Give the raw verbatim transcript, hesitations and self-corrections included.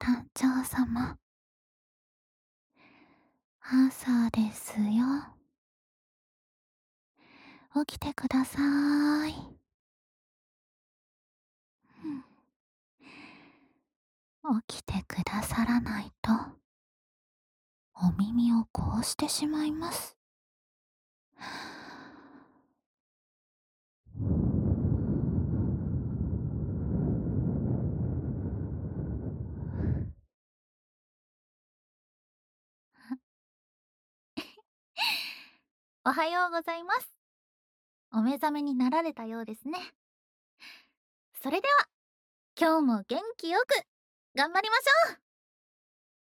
団長様、朝ですよ。起きてくださーい。起きてくださらないと、お耳をこうしてしまいます。おはようございます。お目覚めになられたようですね。それでは、今日も元気よく頑張りましょう。